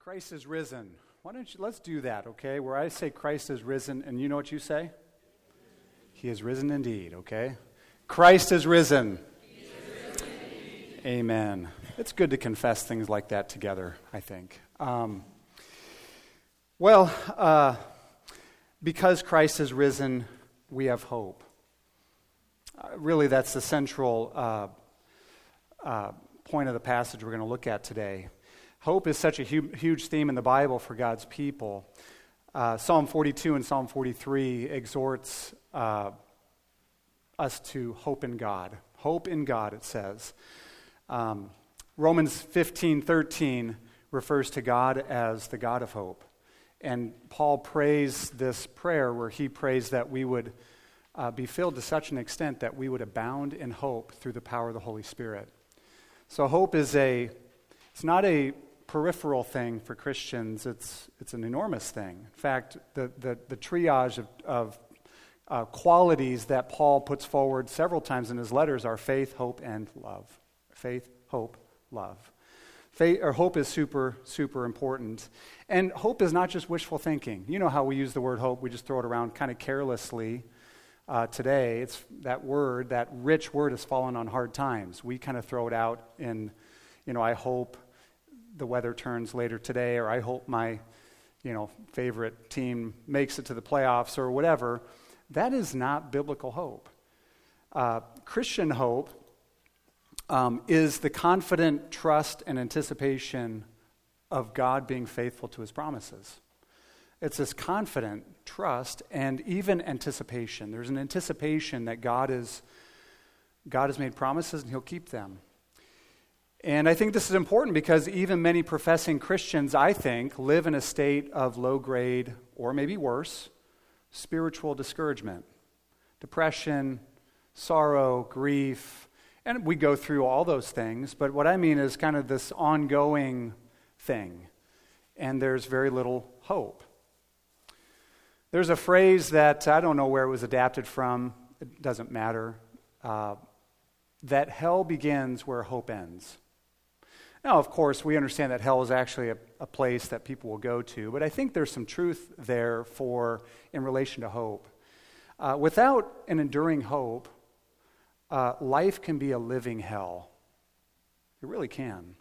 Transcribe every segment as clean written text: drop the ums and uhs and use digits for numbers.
Christ is risen. Let's do that, okay? Where I say Christ is risen, and you know what you say? He is risen indeed, okay? Christ is risen. He is risen indeed. Amen. It's good to confess things like that together, I think. Because Christ is risen, we have hope. Really, that's the central point of the passage we're going to look at today. Hope is such a huge theme in the Bible for God's people. Psalm 42 and Psalm 43 exhorts us to hope in God. Hope in God, it says. Romans 15:13 refers to God as the God of hope. And Paul prays this prayer where he prays that we would be filled to such an extent that we would abound in hope through the power of the Holy Spirit. So hope is it's not a peripheral thing for Christians, it's an enormous thing. In fact, the triage of qualities that Paul puts forward several times in his letters are faith, hope, and love. Faith, hope, love. Hope is super, super important. And hope is not just wishful thinking. You know how we use the word hope, we just throw it around kind of carelessly today. It's that rich word has fallen on hard times. We kind of throw it out in, I hope the weather turns later today, or I hope my, favorite team makes it to the playoffs or whatever. That is not biblical hope. Christian hope is the confident trust and anticipation of God being faithful to his promises. It's this confident trust and even anticipation. There's an anticipation that God has made promises and he'll keep them. And I think this is important because even many professing Christians, I think, live in a state of low grade, or maybe worse, spiritual discouragement, depression, sorrow, grief, and we go through all those things, but what I mean is kind of this ongoing thing, and there's very little hope. There's a phrase that, I don't know where it was adapted from, it doesn't matter, that hell begins where hope ends. Now, of course, we understand that hell is actually a place that people will go to, but I think there's some truth there in relation to hope. Without an enduring hope, life can be a living hell. It really can.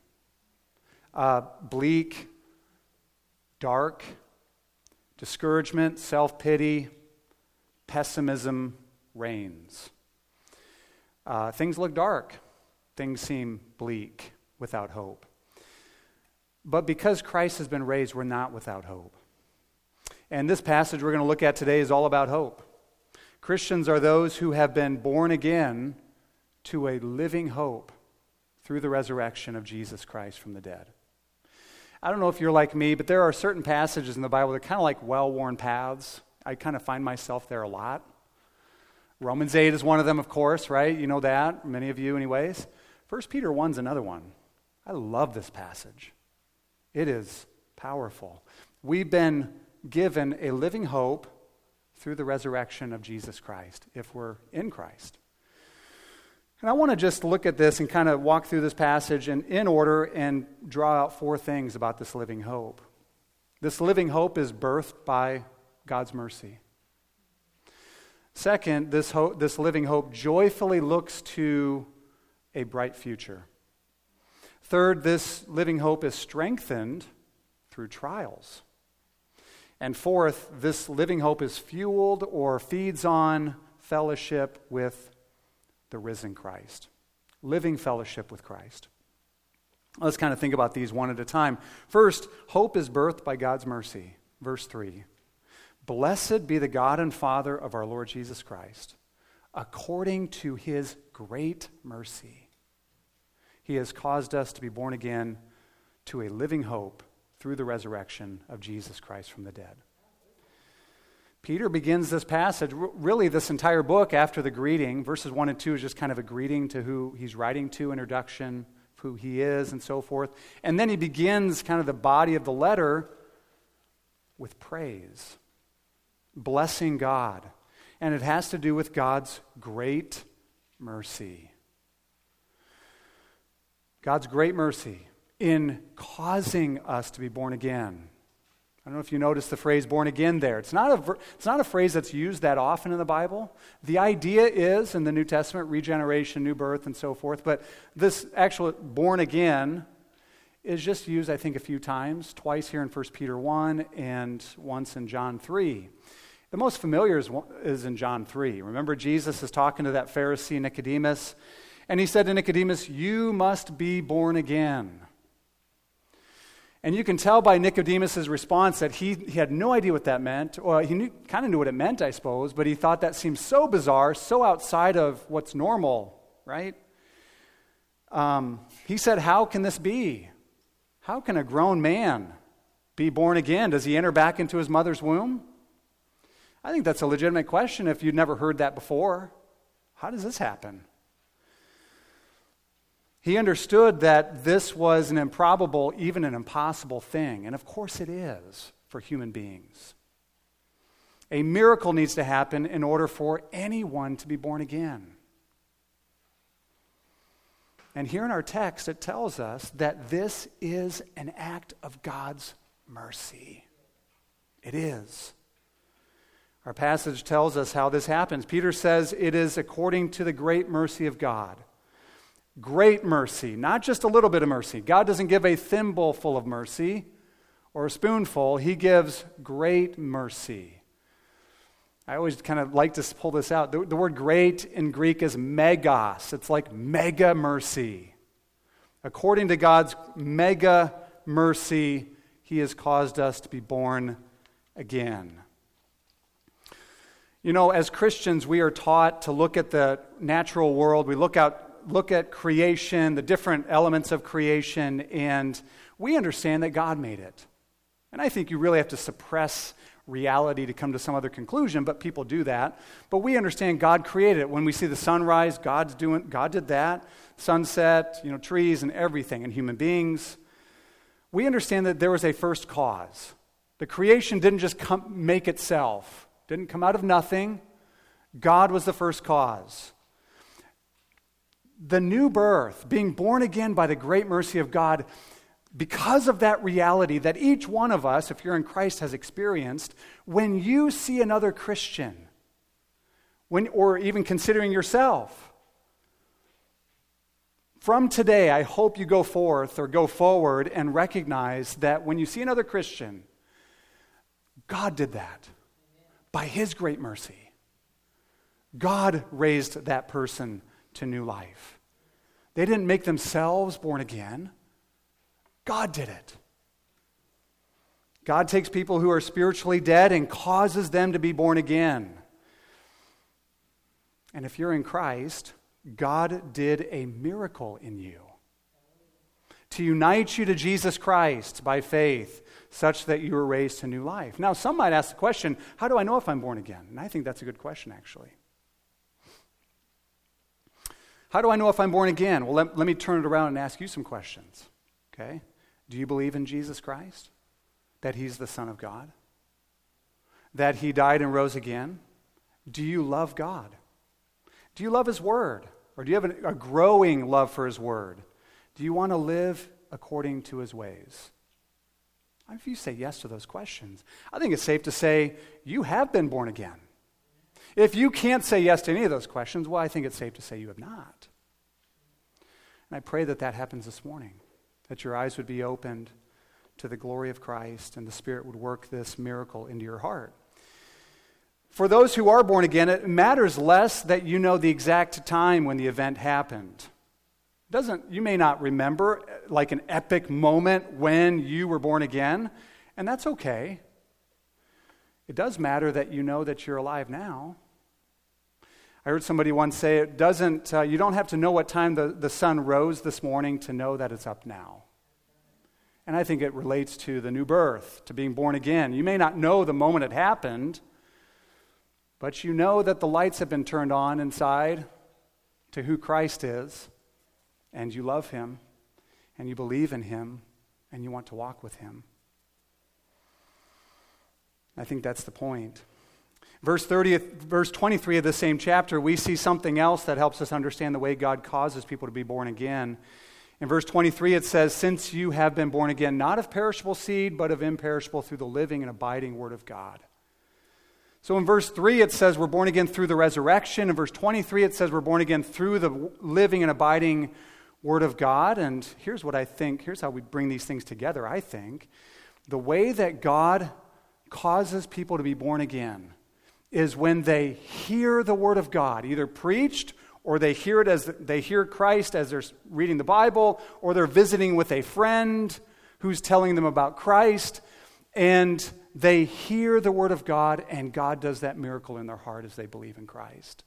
Bleak, dark, discouragement, self-pity, pessimism reigns. Things look dark. Things seem bleak without hope. But because Christ has been raised, we're not without hope. And this passage we're going to look at today is all about hope. Christians are those who have been born again to a living hope through the resurrection of Jesus Christ from the dead. I don't know if you're like me, but there are certain passages in the Bible that are kind of like well-worn paths. I kind of find myself there a lot. Romans 8 is one of them, of course, right? You know that, many of you anyways. 1 Peter 1 is another one. I love this passage. It is powerful. We've been given a living hope through the resurrection of Jesus Christ, if we're in Christ. And I want to just look at this and kind of walk through this passage in order and draw out four things about this living hope. This living hope is birthed by God's mercy. Second, this living hope joyfully looks to a bright future. Third, this living hope is strengthened through trials. And fourth, this living hope is fueled or feeds on fellowship with the risen Christ. Living fellowship with Christ. Let's kind of think about these one at a time. First, hope is birthed by God's mercy. Verse 3. Blessed be the God and Father of our Lord Jesus Christ. According to his great mercy, he has caused us to be born again to a living hope through the resurrection of Jesus Christ from the dead. Peter begins this passage, really this entire book after the greeting. Verses 1 and 2 is just kind of a greeting to who he's writing to, introduction, who he is, and so forth. And then he begins kind of the body of the letter with praise, blessing God. And it has to do with God's great mercy. God's great mercy. in causing us to be born again. I don't know if you noticed the phrase born again there. It's not a phrase that's used that often in the Bible. The idea is, in the New Testament, regeneration, new birth, and so forth. But this actual born again is just used, I think, a few times, twice here in 1 Peter 1 and once in John 3. The most familiar is in John 3. Remember, Jesus is talking to that Pharisee Nicodemus, and he said to Nicodemus, "You must be born again." And you can tell by Nicodemus' response that he had no idea what that meant. Well, he kind of knew what it meant, I suppose, but he thought that seemed so bizarre, so outside of what's normal, right? He said, "How can this be? How can a grown man be born again? Does he enter back into his mother's womb?" I think that's a legitimate question if you'd never heard that before. How does this happen? He understood that this was an improbable, even an impossible thing. And of course it is for human beings. A miracle needs to happen in order for anyone to be born again. And here in our text, it tells us that this is an act of God's mercy. It is. Our passage tells us how this happens. Peter says it is according to the great mercy of God. Great mercy, not just a little bit of mercy. God doesn't give a thimble full of mercy or a spoonful. He gives great mercy. I always kind of like to pull this out. The word great in Greek is megas. It's like mega mercy. According to God's mega mercy, He has caused us to be born again. You know, as Christians, we are taught to look at the natural world. We look at creation, the different elements of creation, and we understand that God made it. And I think you really have to suppress reality to come to some other conclusion, but people do that. But we understand God created it. When we see the sunrise, God did that. Sunset, trees and everything, and human beings. We understand that there was a first cause. The creation didn't just make itself. Didn't come out of nothing. God was the first cause. The new birth, being born again by the great mercy of God, because of that reality that each one of us, if you're in Christ, has experienced, when you see another Christian, or even considering yourself, from today, I hope you go forward and recognize that when you see another Christian, God did that by His great mercy. God raised that person to new life. They didn't make themselves born again. God did it. God takes people who are spiritually dead and causes them to be born again. And if you're in Christ, God did a miracle in you to unite you to Jesus Christ by faith, such that you were raised to new life. Now, some might ask the question, how do I know if I'm born again? And I think that's a good question, actually. How do I know if I'm born again? Well, let me turn it around and ask you some questions. Okay? Do you believe in Jesus Christ? That He's the Son of God? That He died and rose again? Do you love God? Do you love His Word? Or do you have a growing love for His Word? Do you want to live according to His ways? If you say yes to those questions, I think it's safe to say you have been born again. If you can't say yes to any of those questions, well, I think it's safe to say you have not. And I pray that that happens this morning, that your eyes would be opened to the glory of Christ and the Spirit would work this miracle into your heart. For those who are born again, it matters less that you know the exact time when the event happened. You may not remember like an epic moment when you were born again, and that's okay. It does matter that you know that you're alive now. I heard somebody once say you don't have to know what time the sun rose this morning to know that it's up now. And I think it relates to the new birth, to being born again. You may not know the moment it happened, but you know that the lights have been turned on inside to who Christ is, and you love Him, and you believe in Him, and you want to walk with Him. I think that's the point. Verse 23 of the same chapter, we see something else that helps us understand the way God causes people to be born again. In verse 23 it says, since you have been born again, not of perishable seed, but of imperishable through the living and abiding word of God. So in verse 3 it says we're born again through the resurrection. In verse 23 it says we're born again through the living and abiding word of God. And here's what I think, here's how we bring these things together, I think. The way that God causes people to be born again is when they hear the word of God, either preached or they hear it as they hear Christ as they're reading the Bible, or they're visiting with a friend who's telling them about Christ, and they hear the word of God, and God does that miracle in their heart as they believe in Christ.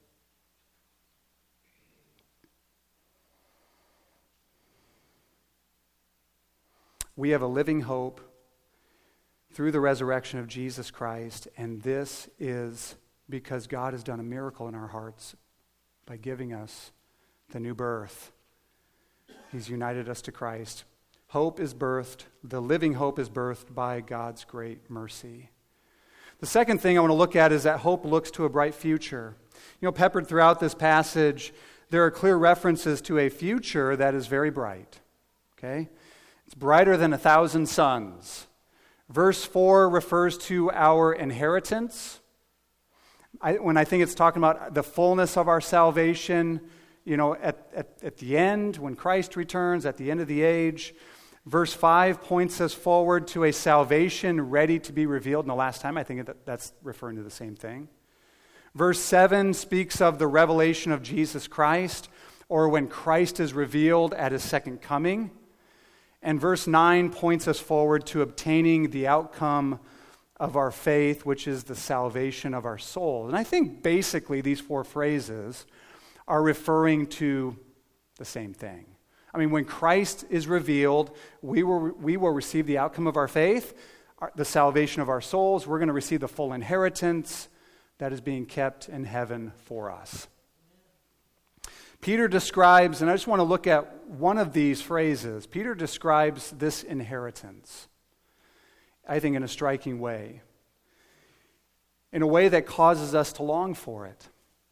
We have a living hope through the resurrection of Jesus Christ, and this is because God has done a miracle in our hearts by giving us the new birth. He's united us to Christ. Hope is birthed, the living hope is birthed by God's great mercy. The second thing I want to look at is that hope looks to a bright future. You know, peppered throughout this passage, there are clear references to a future that is very bright. Okay? It's brighter than 1,000 suns. Verse 4 refers to our inheritance. When I think it's talking about the fullness of our salvation, you know, at the end, when Christ returns, at the end of the age. Verse 5 points us forward to a salvation ready to be revealed. And the last time, I think that's referring to the same thing. Verse 7 speaks of the revelation of Jesus Christ, or when Christ is revealed at his second coming. And verse 9 points us forward to obtaining the outcome of our faith, which is the salvation of our soul. And I think basically these four phrases are referring to the same thing. I mean, when Christ is revealed, we will receive the outcome of our faith, the salvation of our souls. We're going to receive the full inheritance that is being kept in heaven for us. Peter describes, and I just want to look at one of these phrases. Peter describes this inheritance, I think, in a striking way, in a way that causes us to long for it.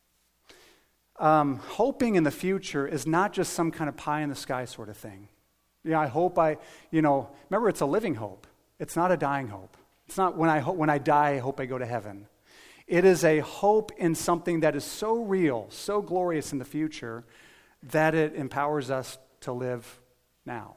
Hoping in the future is not just some kind of pie in the sky sort of thing. Yeah, I hope remember, it's a living hope. It's not a dying hope. It's not when I die, I hope I go to heaven. It is a hope in something that is so real, so glorious in the future, that it empowers us to live now.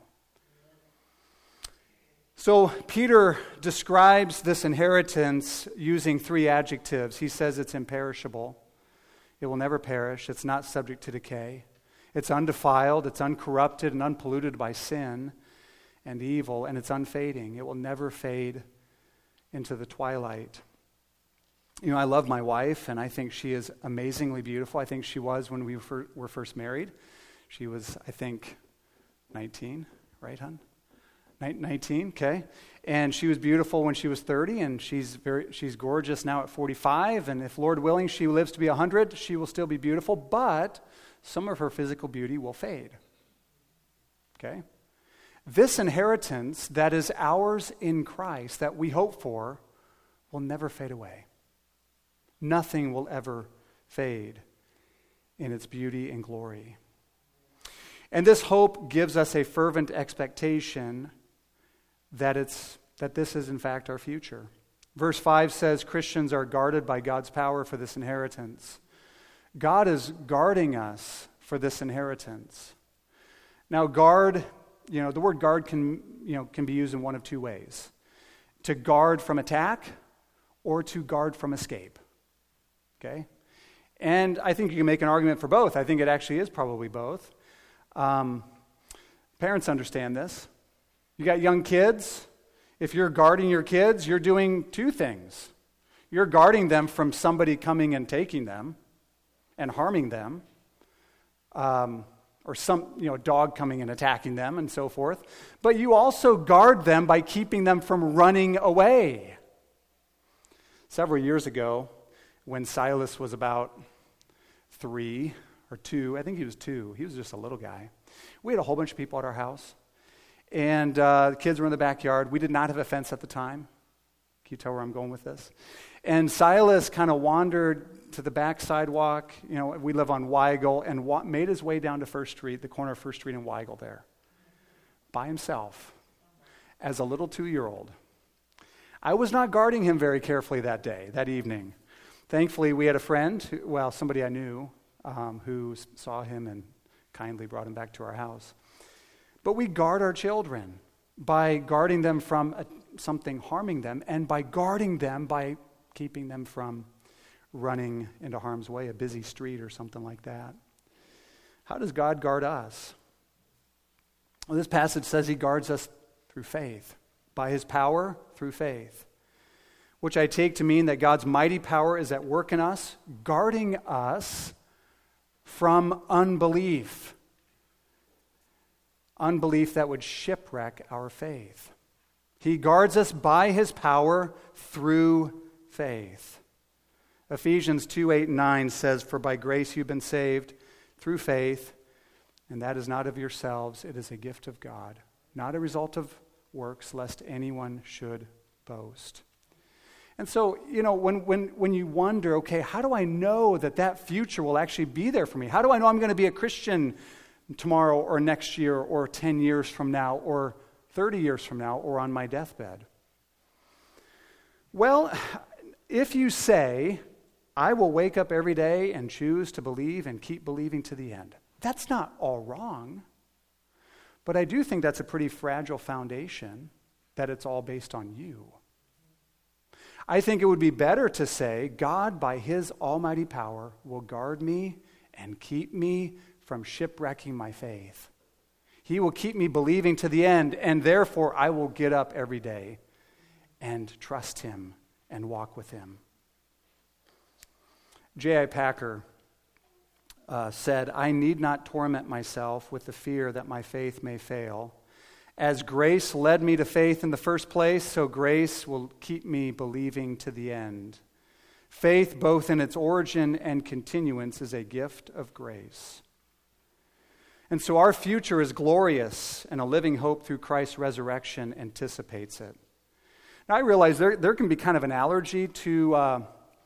So Peter describes this inheritance using three adjectives. He says it's imperishable. It will never perish. It's not subject to decay. It's undefiled. It's uncorrupted and unpolluted by sin and evil, and it's unfading. It will never fade into the twilight. You know, I love my wife, and I think she is amazingly beautiful. I think she was when we were first married. She was, I think, 19, right, hon? 19, okay. And she was beautiful when she was 30, and she's gorgeous now at 45. And if, Lord willing, she lives to be 100, she will still be beautiful, but some of her physical beauty will fade. Okay? This inheritance that is ours in Christ, that we hope for, will never fade away. Nothing will ever fade in its beauty and glory. And this hope gives us a fervent expectation that this is in fact our future. Verse 5 says Christians are guarded by God's power for this inheritance. God is guarding us for this inheritance. Now guard, the word guard can be used in one of two ways. To guard from attack or to guard from escape. Okay? And I think you can make an argument for both. I think it actually is probably both. Parents understand this. You got young kids. If you're guarding your kids, you're doing two things. You're guarding them from somebody coming and taking them and harming them, or some dog coming and attacking them and so forth. But you also guard them by keeping them from running away. Several years ago, when Silas was about 3 or 2, I think he was 2. He was just a little guy. We had a whole bunch of people at our house. And the kids were in the backyard. We did not have a fence at the time. Can you tell where I'm going with this? And Silas kind of wandered to the back sidewalk. We live on Weigel, and made his way down to First Street, the corner of First Street and Weigel there, by himself, as a little 2-year-old. I was not guarding him very carefully that evening. Thankfully, we had a friend, somebody I knew, who saw him and kindly brought him back to our house. But we guard our children by guarding them from something harming them, and by guarding them by keeping them from running into harm's way, a busy street or something like that. How does God guard us? Well, this passage says he guards us through faith, by his power through faith, which I take to mean that God's mighty power is at work in us, guarding us from unbelief. Unbelief that would shipwreck our faith. He guards us by his power through faith. Ephesians 2:8-9 says, "For by grace you've been saved through faith, and that is not of yourselves, it is a gift of God, not a result of works, lest anyone should boast." And so, when you wonder, okay, how do I know that future will actually be there for me? How do I know I'm going to be a Christian tomorrow or next year or 10 years from now or 30 years from now or on my deathbed? Well, if you say, I will wake up every day and choose to believe and keep believing to the end, that's not all wrong. But I do think that's a pretty fragile foundation, that it's all based on you. I think it would be better to say, God, by his almighty power, will guard me and keep me from shipwrecking my faith. He will keep me believing to the end, and therefore I will get up every day and trust him and walk with him. J.I. Packer said, "I need not torment myself with the fear that my faith may fail. As grace led me to faith in the first place, so grace will keep me believing to the end. Faith, both in its origin and continuance, is a gift of grace." And so our future is glorious, and a living hope through Christ's resurrection anticipates it. Now, I realize there can be kind of an allergy to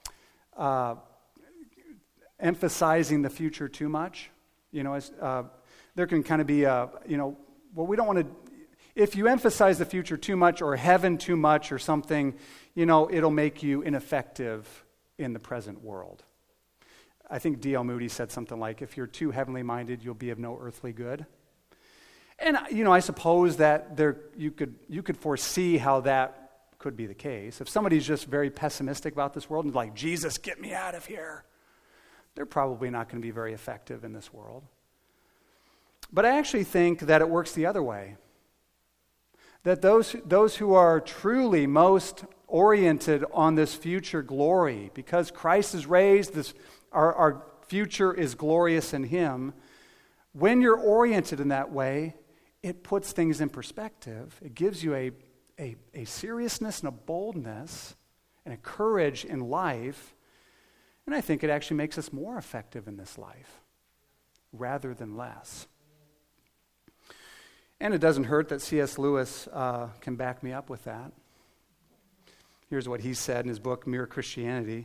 emphasizing the future too much. There can kind of be we don't want to. If you emphasize the future too much or heaven too much or something, it'll make you ineffective in the present world. I think D.L. Moody said something like, if you're too heavenly minded, you'll be of no earthly good. And, I suppose that you could foresee how that could be the case. If somebody's just very pessimistic about this world and like, Jesus, get me out of here, they're probably not going to be very effective in this world. But I actually think that it works the other way. That those who are truly most oriented on this future glory, because Christ is raised, our future is glorious in him. When you're oriented in that way, it puts things in perspective. It gives you a seriousness and a boldness and a courage in life. And I think it actually makes us more effective in this life rather than less. And it doesn't hurt that C.S. Lewis can back me up with that. Here's what he said in his book, Mere Christianity.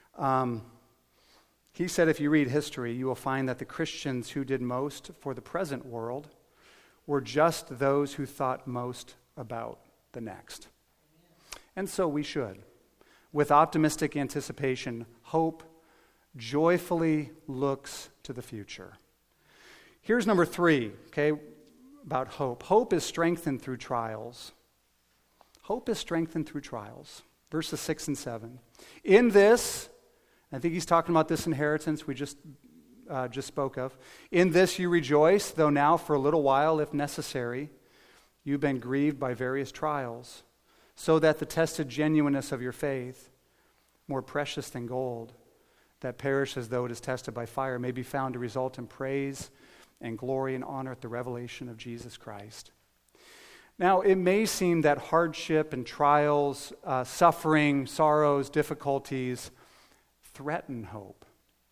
He said, if you read history, you will find that the Christians who did most for the present world were just those who thought most about the next. And so we should. With optimistic anticipation, hope joyfully looks to the future. Here's number 3, about hope. Hope is strengthened through trials. Hope is strengthened through trials. Verses 6 and 7. In this, I think he's talking about this inheritance we just spoke of. In this you rejoice, though now for a little while, if necessary, you've been grieved by various trials, so that the tested genuineness of your faith, more precious than gold, that perishes though it is tested by fire, may be found to result in praise and glory and honor at the revelation of Jesus Christ. Now, it may seem that hardship and trials, suffering, sorrows, difficulties threaten hope.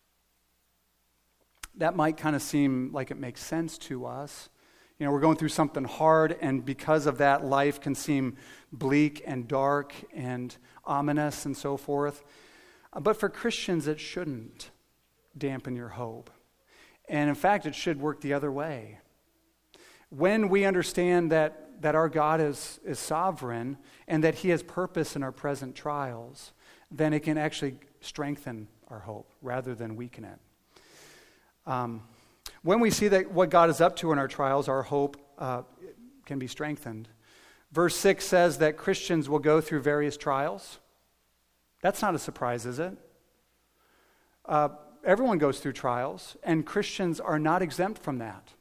That might kind of seem like it makes sense to us. We're going through something hard, and because of that, life can seem bleak and dark and ominous and so forth. But for Christians, it shouldn't dampen your hope. And in fact, it should work the other way. When we understand that our God is sovereign and that he has purpose in our present trials, then it can actually strengthen our hope rather than weaken it. When we see that what God is up to in our trials, our hope can be strengthened. Verse 6 says that Christians will go through various trials. That's not a surprise, is it? Everyone goes through trials, and Christians are not exempt from that.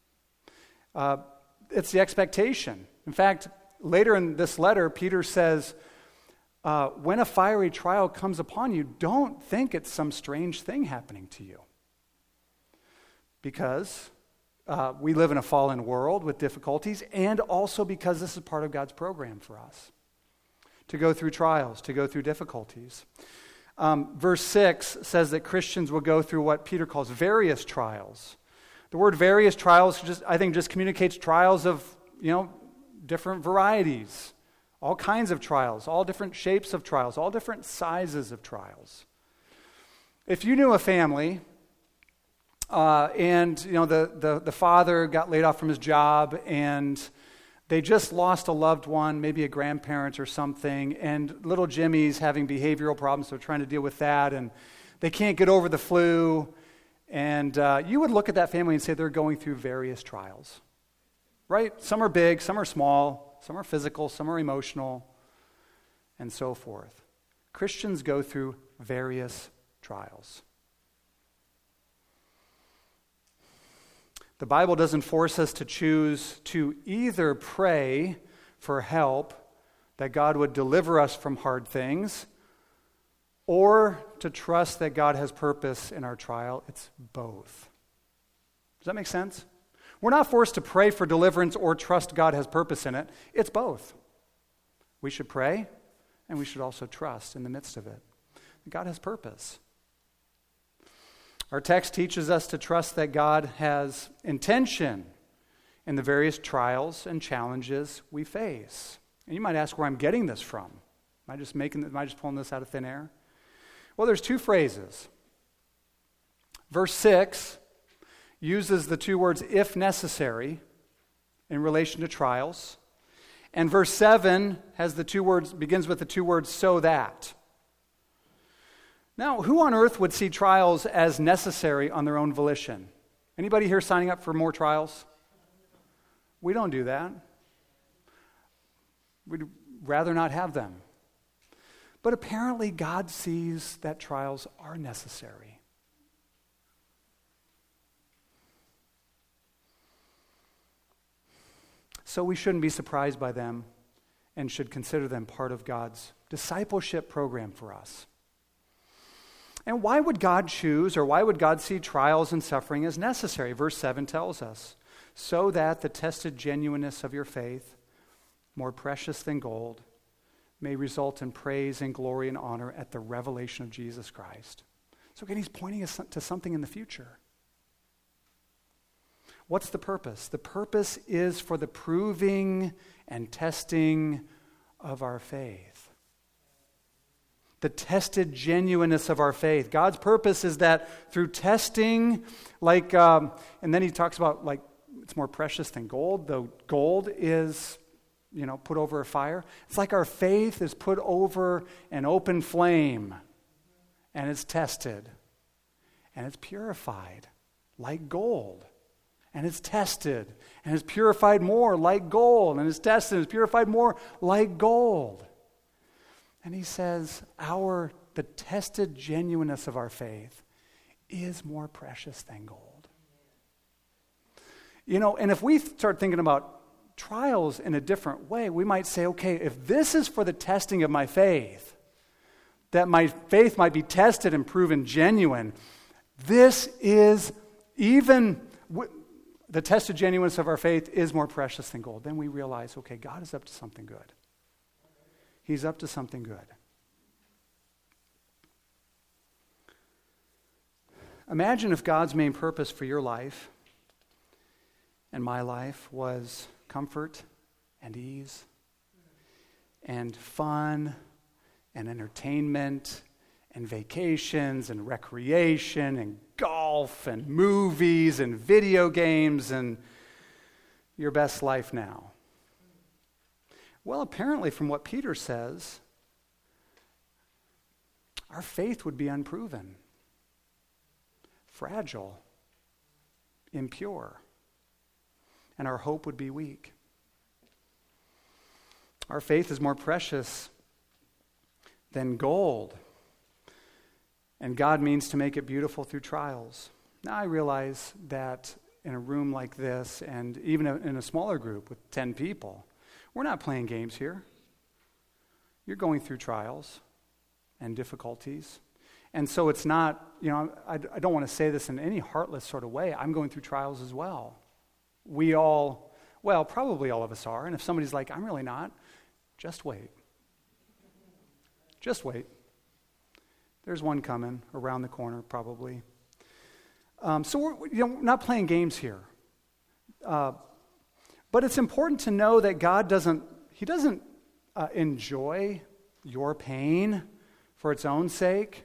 It's the expectation. In fact, later in this letter, Peter says, when a fiery trial comes upon you, don't think it's some strange thing happening to you. Because we live in a fallen world with difficulties, and also because this is part of God's program for us. To go through trials, to go through difficulties. Verse 6 says that Christians will go through what Peter calls various trials. The word various trials I think communicates trials of, different varieties, all kinds of trials, all different shapes of trials, all different sizes of trials. If you knew a family and the father got laid off from his job and they just lost a loved one, maybe a grandparent or something, and little Jimmy's having behavioral problems, so they're trying to deal with that, and they can't get over the flu. And you would look at that family and say they're going through various trials, right? Some are big, some are small, some are physical, some are emotional, and so forth. Christians go through various trials. The Bible doesn't force us to choose to either pray for help, that God would deliver us from hard things, or to trust that God has purpose in our trial. It's both. Does that make sense? We're not forced to pray for deliverance or trust God has purpose in it. It's both. We should pray, and we should also trust in the midst of it. God has purpose. Our text teaches us to trust that God has intention in the various trials and challenges we face. And you might ask where I'm getting this from. Am I just pulling this out of thin air? Well, there's two phrases. Verse 6 uses the two words "if necessary" in relation to trials. And verse 7 begins with the two words "so that." Now, who on earth would see trials as necessary on their own volition? Anybody here signing up for more trials? We don't do that. We'd rather not have them. But apparently God sees that trials are necessary. So we shouldn't be surprised by them and should consider them part of God's discipleship program for us. And why would God choose, or why would God see trials and suffering as necessary? Verse 7 tells us, so that the tested genuineness of your faith, more precious than gold, may result in praise and glory and honor at the revelation of Jesus Christ. So again, he's pointing us to something in the future. What's the purpose? The purpose is for the proving and testing of our faith. The tested genuineness of our faith. God's purpose is that through testing, and then he talks about it's more precious than gold, though gold is, put over a fire. It's like our faith is put over an open flame, and it's tested, and it's purified like gold. And it's tested, and it's purified more like gold, and it's tested, and it's purified more like gold. And he says, the tested genuineness of our faith is more precious than gold. And if we start thinking about trials in a different way, we might say, okay, if this is for the testing of my faith, that my faith might be tested and proven genuine, this is the tested genuineness of our faith is more precious than gold. Then we realize, okay, God is up to something good. He's up to something good. Imagine if God's main purpose for your life and my life was comfort and ease and fun and entertainment and vacations and recreation and golf and movies and video games and your best life now. Well, apparently from what Peter says, our faith would be unproven, fragile, impure, and our hope would be weak. Our faith is more precious than gold, and God means to make it beautiful through trials. Now I realize that in a room like this, and even in a smaller group with 10 people, we're not playing games here. You're going through trials and difficulties. And so it's not, I don't want to say this in any heartless sort of way. I'm going through trials as well. Probably all of us are. And if somebody's like, I'm really not, just wait. Just wait. There's one coming around the corner, probably. So we're not playing games here. But it's important to know that God doesn't enjoy your pain for its own sake.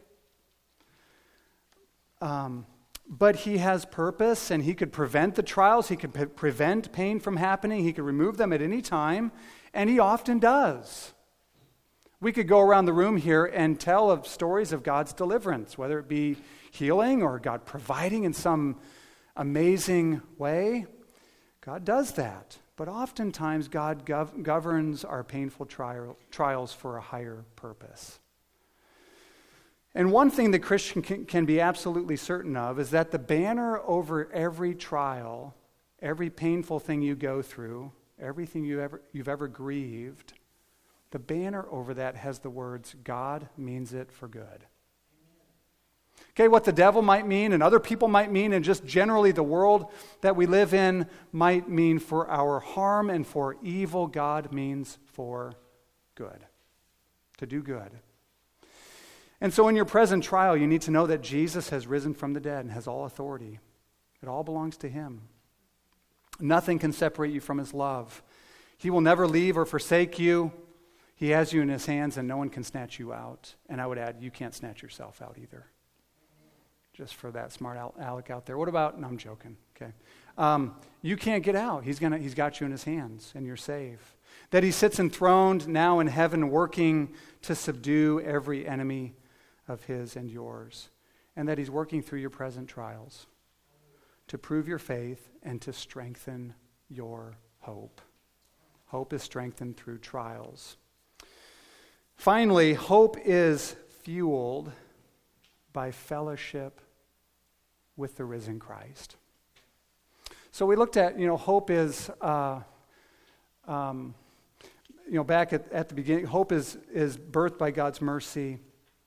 But he has purpose, and he could prevent the trials. He could prevent pain from happening. He could remove them at any time, and he often does. We could go around the room here and tell of stories of God's deliverance, whether it be healing or God providing in some amazing way. God does that. But oftentimes God governs our painful trials for a higher purpose. And one thing the Christian can be absolutely certain of is that the banner over every trial, every painful thing you go through, everything you've ever grieved, the banner over that has the words, God means it for good. Okay, what the devil might mean and other people might mean and just generally the world that we live in might mean for our harm and for evil, God means for good, to do good. And so in your present trial, you need to know that Jesus has risen from the dead and has all authority. It all belongs to him. Nothing can separate you from his love. He will never leave or forsake you. He has you in his hands and no one can snatch you out. And I would add, you can't snatch yourself out either. Just for that smart aleck out there. What about, no, I'm joking, okay. You can't get out. He's got you in his hands and you're safe. That he sits enthroned now in heaven working to subdue every enemy of his and yours. And that he's working through your present trials to prove your faith and to strengthen your hope. Hope is strengthened through trials. Finally, hope is fueled by fellowship with the risen Christ. So we looked at, hope is, back at the beginning, hope is birthed by God's mercy.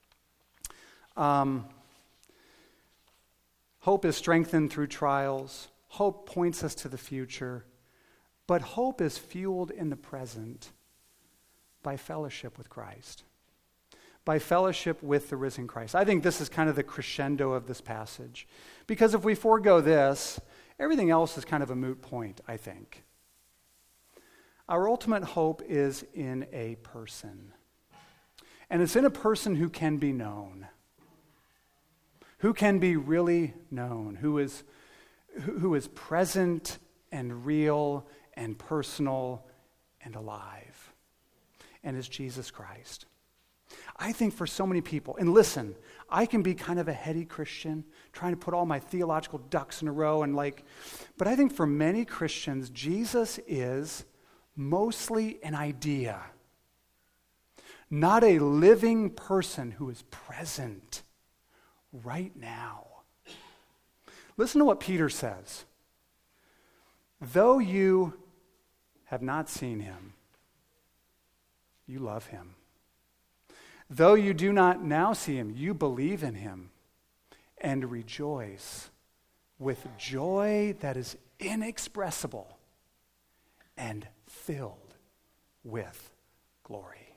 Hope is strengthened through trials. Hope points us to the future. But hope is fueled in the present by fellowship with Christ. By fellowship with the risen Christ. I think this is kind of the crescendo of this passage. Because if we forego this, everything else is kind of a moot point, I think. Our ultimate hope is in a person. And it's in a person who can be known. Who can be really known. Who is present and real and personal and alive. And is Jesus Christ. I think for so many people, and listen, I can be kind of a heady Christian, trying to put all my theological ducks in a row, but I think for many Christians, Jesus is mostly an idea, not a living person who is present right now. Listen to what Peter says. Though you have not seen him, you love him. Though you do not now see him, you believe in him and rejoice with joy that is inexpressible and filled with glory.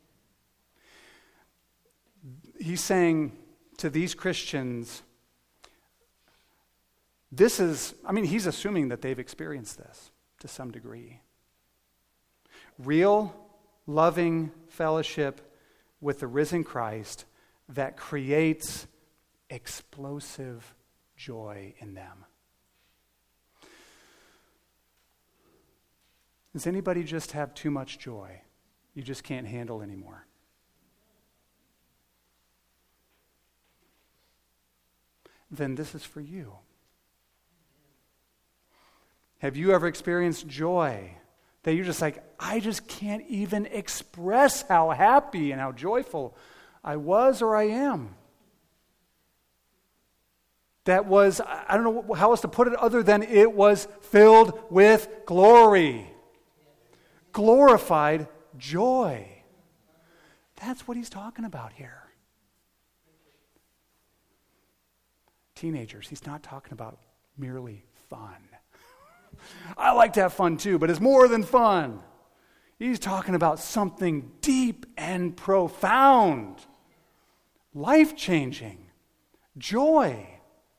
He's saying to these Christians, he's assuming that they've experienced this to some degree. Real, loving fellowship with the risen Christ that creates explosive joy in them. Does anybody just have too much joy? You just can't handle anymore? Then this is for you. Have you ever experienced joy that you're just like, I just can't even express how happy and how joyful I was or I am? That was, I don't know how else to put it other than it was filled with glory. Glorified joy. That's what he's talking about here. Teenagers, he's not talking about merely fun. I like to have fun too, but it's more than fun. He's talking about something deep and profound, life-changing, joy.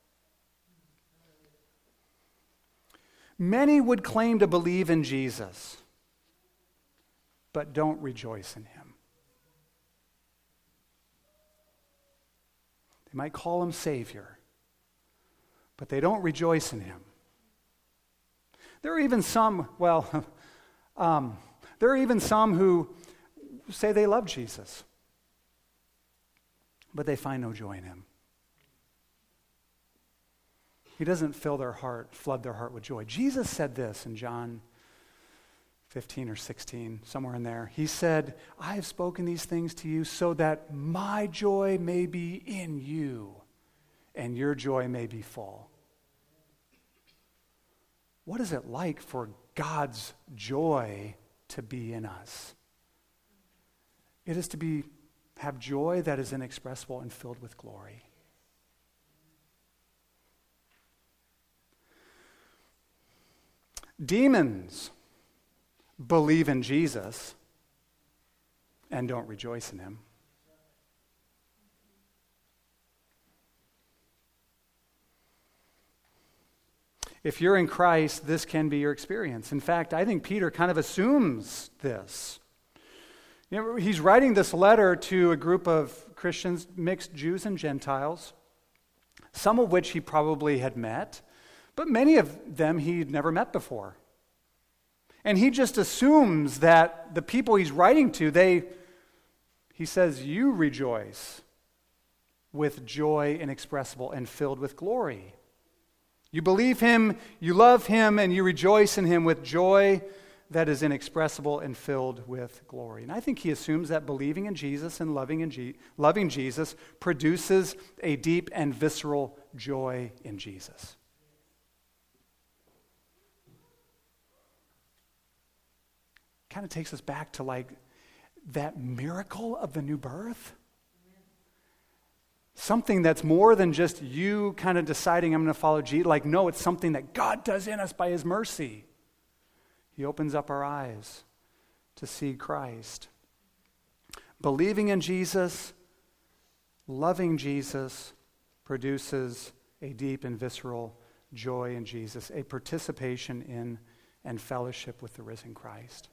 Many would claim to believe in Jesus, but don't rejoice in him. They might call him Savior, but they don't rejoice in him. There are even some, who say they love Jesus, but they find no joy in him. He doesn't flood their heart with joy. Jesus said this in John 15 or 16, somewhere in there. He said, I have spoken these things to you so that my joy may be in you and your joy may be full. What is it like for God's joy to be in us? It is to have joy that is inexpressible and filled with glory. Demons believe in Jesus and don't rejoice in him. If you're in Christ, this can be your experience. In fact, I think Peter kind of assumes this. You know, he's writing this letter to a group of Christians, mixed Jews and Gentiles, some of which he probably had met, but many of them he'd never met before. And he just assumes that the people he's writing to, he says, you rejoice with joy inexpressible and filled with glory. You believe him, you love him, and you rejoice in him with joy that is inexpressible and filled with glory. And I think he assumes that believing in Jesus and loving Jesus produces a deep and visceral joy in Jesus. Kind of takes us back to like that miracle of the new birth. Something that's more than just you kind of deciding I'm going to follow Jesus. Like, no, it's something that God does in us by his mercy. He opens up our eyes to see Christ. Believing in Jesus, loving Jesus, produces a deep and visceral joy in Jesus, a participation in and fellowship with the risen Christ.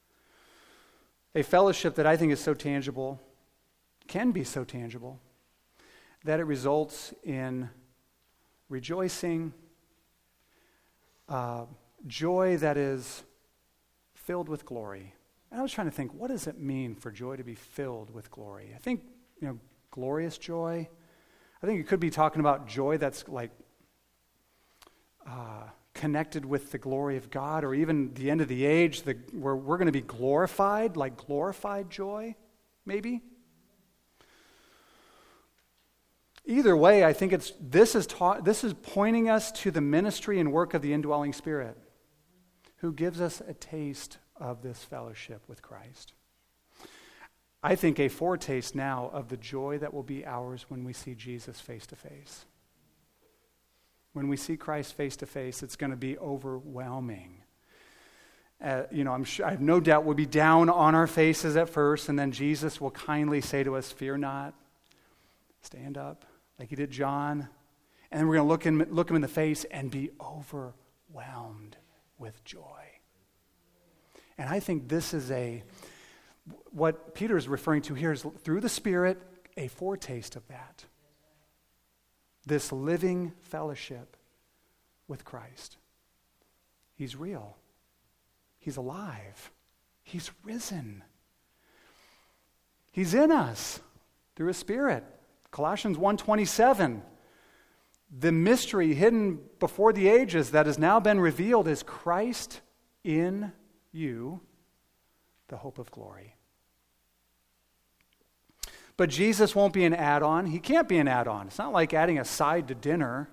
A fellowship that I think is so tangible, can be so tangible, that it results in rejoicing, joy that is filled with glory. And I was trying to think, what does it mean for joy to be filled with glory? I think, glorious joy. I think it could be talking about joy that's like connected with the glory of God, or even the end of the age, where we're going to be glorified, like glorified joy, maybe. Either way, I think this is pointing us to the ministry and work of the indwelling Spirit, who gives us a taste of this fellowship with Christ. I think a foretaste now of the joy that will be ours when we see Jesus face to face. When we see Christ face to face, it's going to be overwhelming. I'm sure, I have no doubt we'll be down on our faces at first, and then Jesus will kindly say to us, "Fear not, stand up," like he did John. And then we're going to look him in the face and be overwhelmed with joy. And I think this is what Peter is referring to here is through the Spirit a foretaste of that. This living fellowship with Christ. He's real. He's alive. He's risen. He's in us through His Spirit. Colossians 1:27. The mystery hidden before the ages that has now been revealed is Christ in you, the hope of glory. But Jesus won't be an add-on. He can't be an add-on. It's not like adding a side to dinner.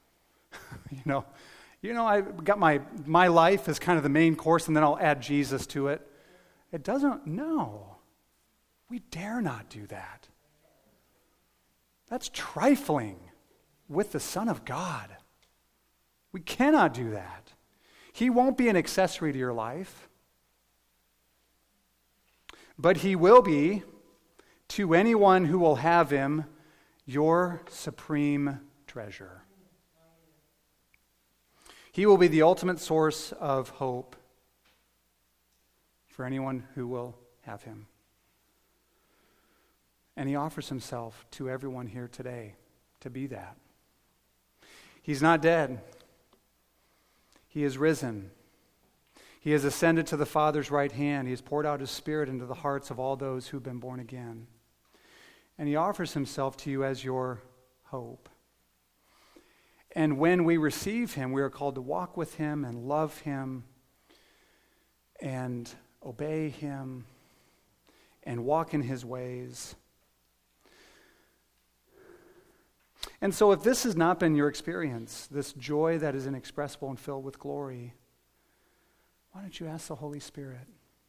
I've got my life as kind of the main course, and then I'll add Jesus to it. It doesn't, no. We dare not do that. That's trifling with the Son of God. We cannot do that. He won't be an accessory to your life, but He will be, to anyone who will have Him, your supreme treasure. He will be the ultimate source of hope for anyone who will have Him. And He offers Himself to everyone here today to be that. He's not dead. He is risen. He has ascended to the Father's right hand. He has poured out His Spirit into the hearts of all those who've been born again. And He offers Himself to you as your hope. And when we receive Him, we are called to walk with Him and love Him and obey Him and walk in His ways. And so if this has not been your experience, this joy that is inexpressible and filled with glory, why don't you ask the Holy Spirit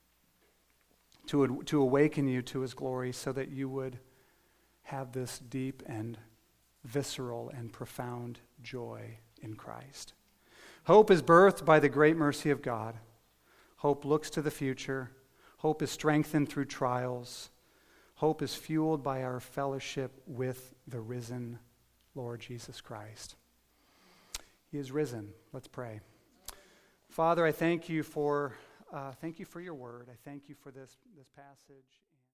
to awaken you to His glory so that you would have this deep and visceral and profound joy in Christ. Hope is birthed by the great mercy of God. Hope looks to the future. Hope is strengthened through trials. Hope is fueled by our fellowship with the risen Lord Jesus Christ. He is risen. Let's pray. Father, I thank you for your word. I thank you for this passage.